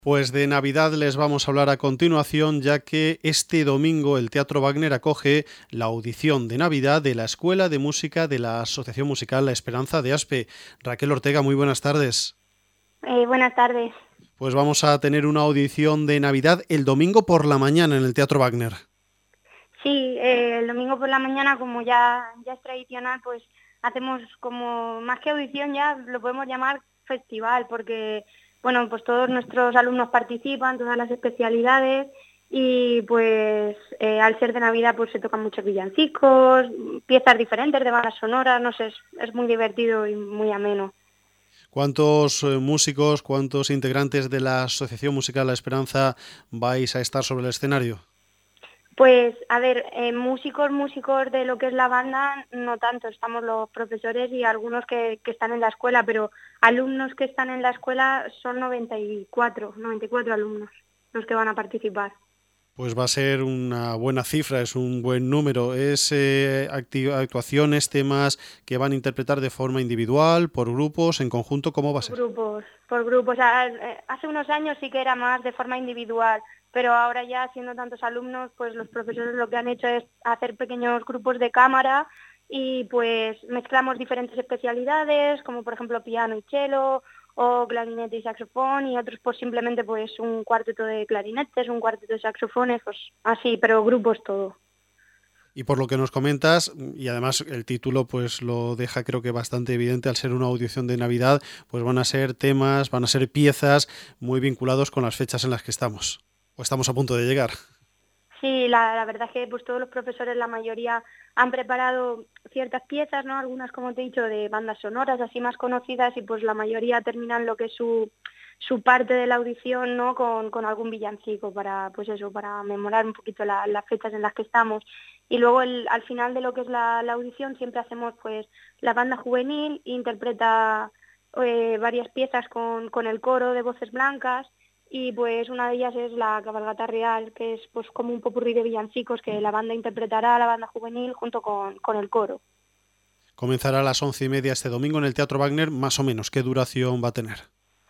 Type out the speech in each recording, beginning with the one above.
Pues de Navidad les vamos a hablar a continuación, ya que este domingo el Teatro Wagner acoge la audición de Navidad de la Escuela de Música de la Asociación Musical La Esperanza de Aspe. Raquel Ortega, muy buenas tardes. Buenas tardes. Pues vamos a tener una audición de Navidad el domingo por la mañana en el Teatro Wagner. Sí, el domingo por la mañana, como ya es tradicional, pues hacemos como, más que audición ya, lo podemos llamar festival, porque, bueno, pues todos nuestros alumnos participan, todas las especialidades, y pues al ser de Navidad pues se tocan muchos villancicos, piezas diferentes de bandas sonoras, no sé, es muy divertido y muy ameno. ¿Cuántos músicos, cuántos integrantes de la Asociación Musical La Esperanza vais a estar sobre el escenario? Pues, a ver, músicos de lo que es la banda, no tanto, estamos los profesores y algunos que están en la escuela, pero alumnos que están en la escuela son 94 alumnos los que van a participar. Pues va a ser una buena cifra, es un buen número. Es actuaciones, temas que van a interpretar de forma individual, por grupos, en conjunto, ¿cómo va a ser? Por grupos. Hace unos años sí que era más de forma individual, pero ahora ya siendo tantos alumnos, pues los profesores lo que han hecho es hacer pequeños grupos de cámara y pues mezclamos diferentes especialidades, como por ejemplo piano y cello, o clarinete y saxofón, y otros pues simplemente pues un cuarteto de clarinetes, un cuarteto de saxofones, pues así, pero grupos todo. Y por lo que nos comentas, y además el título pues lo deja creo que bastante evidente al ser una audición de Navidad, pues van a ser temas, van a ser piezas muy vinculados con las fechas en las que estamos, o estamos a punto de llegar. Sí, la verdad es que pues todos los profesores, la mayoría, han preparado ciertas piezas, ¿no? Algunas, como te he dicho, de bandas sonoras así más conocidas y pues la mayoría terminan lo que es su parte de la audición, ¿no? Con algún villancico para, pues eso, para memorar un poquito las fechas en las que estamos. Y luego al final de lo que es la audición siempre hacemos pues la banda juvenil interpreta varias piezas con el coro de voces blancas y pues una de ellas es la cabalgata real, que es pues como un popurrí de villancicos que la banda interpretará, la banda juvenil, junto con el coro. Comenzará a las 11:30 este domingo en el Teatro Wagner, más o menos. ¿Qué duración va a tener?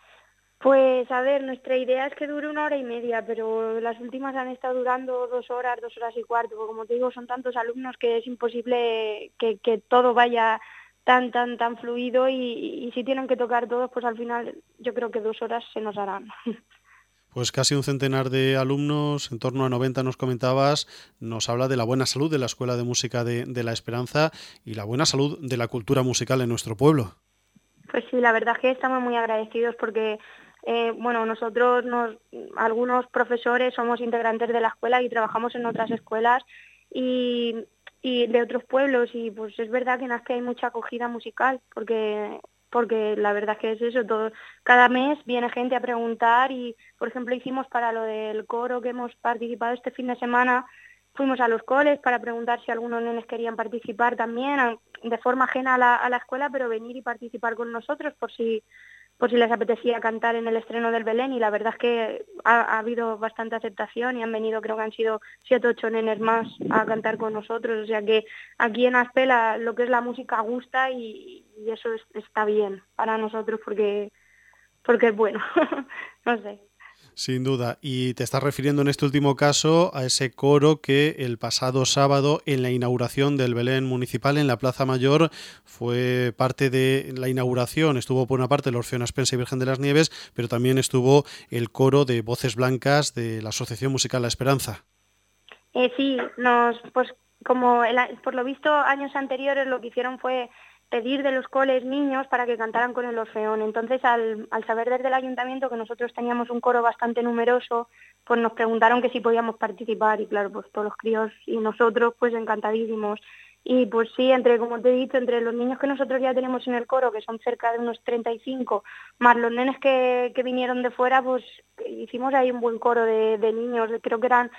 Pues a ver, nuestra idea es que dure 1 hora y media, pero las últimas han estado durando 2 horas, 2 horas y cuarto, porque como te digo, son tantos alumnos que es imposible que todo vaya tan fluido y si tienen que tocar todos, pues al final yo creo que 2 horas se nos harán. Pues casi un centenar de alumnos, en torno a 90 nos comentabas, nos habla de la buena salud de la Escuela de Música de La Esperanza y la buena salud de la cultura musical en nuestro pueblo. Pues sí, la verdad es que estamos muy agradecidos porque, bueno, algunos profesores somos integrantes de la escuela y trabajamos en otras escuelas y, y de otros pueblos y pues es verdad que en Azque hay mucha acogida musical porque la verdad es que es eso, cada mes viene gente a preguntar y, por ejemplo, hicimos para lo del coro que hemos participado este fin de semana. Fuimos a los coles para preguntar si algunos nenes querían participar también, de forma ajena a la escuela, pero venir y participar con nosotros por si les apetecía cantar en el estreno del Belén. Y la verdad es que ha habido bastante aceptación y han venido, creo que han sido 7 o 8 nenes más a cantar con nosotros. O sea que aquí en Aspela lo que es la música gusta y eso está bien para nosotros porque es bueno, no sé. Sin duda. Y te estás refiriendo en este último caso a ese coro que el pasado sábado en la inauguración del Belén Municipal en la Plaza Mayor fue parte de la inauguración. Estuvo por una parte el Orfeón Aspensa y Virgen de las Nieves, pero también estuvo el coro de Voces Blancas de la Asociación Musical La Esperanza. Sí, pues como por lo visto años anteriores lo que hicieron fue pedir de los coles niños para que cantaran con el Orfeón. Entonces, al saber desde el ayuntamiento que nosotros teníamos un coro bastante numeroso, pues nos preguntaron que si podíamos participar y claro, pues todos los críos y nosotros pues encantadísimos. Y pues sí, como te he dicho, entre los niños que nosotros ya tenemos en el coro, que son cerca de unos 35, más los nenes que vinieron de fuera, pues hicimos ahí un buen coro de niños, creo que eran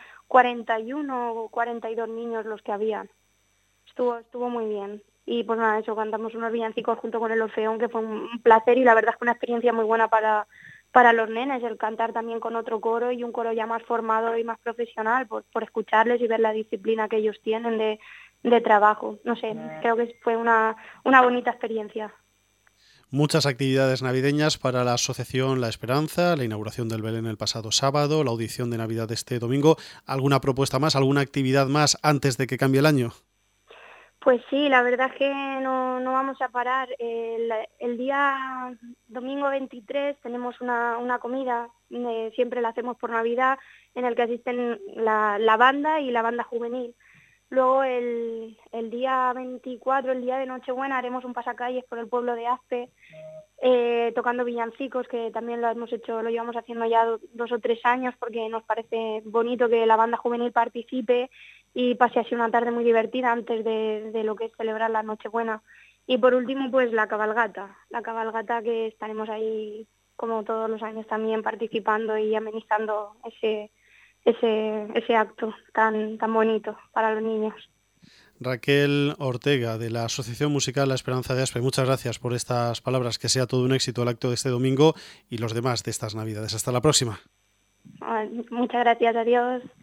41 o 42 niños los que habían. Estuvo muy bien. Y pues nada, eso, cantamos unos villancicos junto con el Orfeón, que fue un placer y la verdad es que una experiencia muy buena para los nenes, el cantar también con otro coro y un coro ya más formado y más profesional, por escucharles y ver la disciplina que ellos tienen de trabajo. No sé, creo que fue una bonita experiencia. Muchas actividades navideñas para la Asociación La Esperanza, la inauguración del Belén el pasado sábado, la audición de Navidad este domingo. ¿Alguna propuesta más, alguna actividad más antes de que cambie el año? Pues sí, la verdad es que no vamos a parar. El día domingo 23 tenemos una comida, siempre la hacemos por Navidad, en el que asisten la banda y la banda juvenil. Luego el día 24, el día de Nochebuena, haremos un pasacalles por el pueblo de Aspe, tocando villancicos, que también lo llevamos haciendo ya 2 o 3 años, porque nos parece bonito que la banda juvenil participe y pase así una tarde muy divertida antes de lo que es celebrar la Nochebuena. Y por último, pues la cabalgata que estaremos ahí como todos los años también participando y amenizando ese acto tan bonito para los niños. Raquel Ortega, de la Asociación Musical La Esperanza de Aspe, muchas gracias por estas palabras, que sea todo un éxito el acto de este domingo y los demás de estas Navidades. Hasta la próxima. Muchas gracias, adiós.